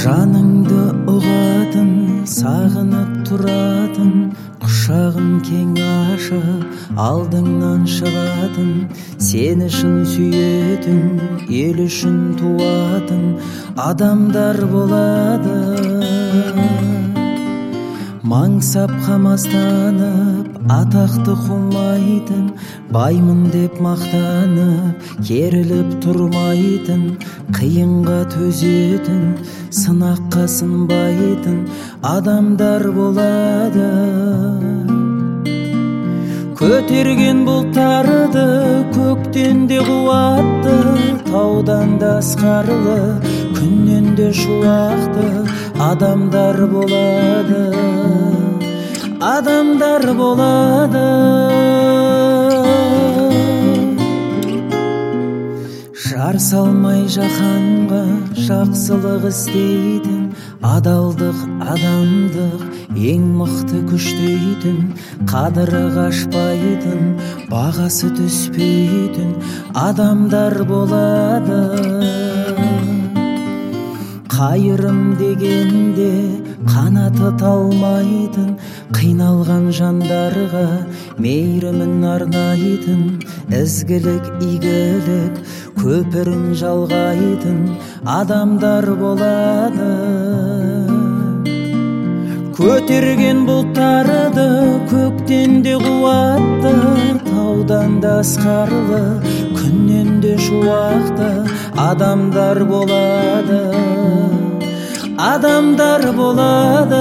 Жаныңды ұғатын, сағынып тұратын, құшағын кең ашып, алдыңнан шығатын, сен үшін сүйетін, ел үшін туатын адамдар болады. Маңсап қамастанып, атақты қумайтын, баймын деп мақтанып, керіліп тұрмайтын, қиынға төзетін, сынаққа сынбайтын адамдар болады. Көтерген бұлттарды көктен де қуатты, таудан да асқарлы, күннен де шуақты адамдар болады. Адамдар болады. Жар салмай жаһанға жақсылық істейтін, адалдық, адамдық ең мықты күштейтін, қадірі қашпайтын, бағасы түспейтін адамдар болады. Қайырым дегенде қанаты талмайтын, қиналған жандарға мейірімін арнайтын, ізгілік, игілік көпірін жалғайтын адамдар болады. Көтерген бұлттарды көктен де қуатты, таудан да асқарлы, күннен де шуақты адамдар болады. Адамдар болады.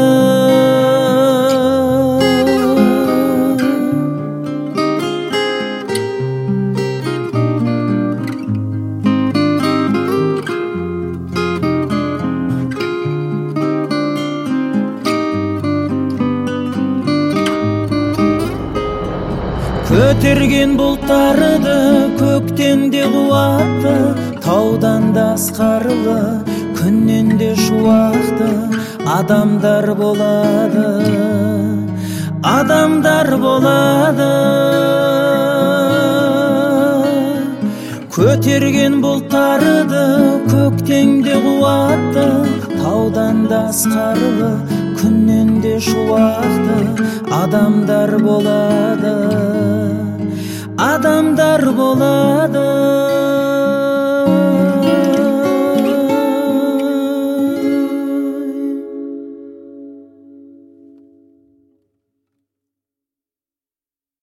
Көтерген бұлттарды көктен де қуатты, таудан да асқарлы, күннен де шуақты адамдар болады. Адамдар болады. Көтерген бұлттарды көктен де қуатты, таудан да асқарлы, күннен де шуақты адамдар болады. Адамдар болады.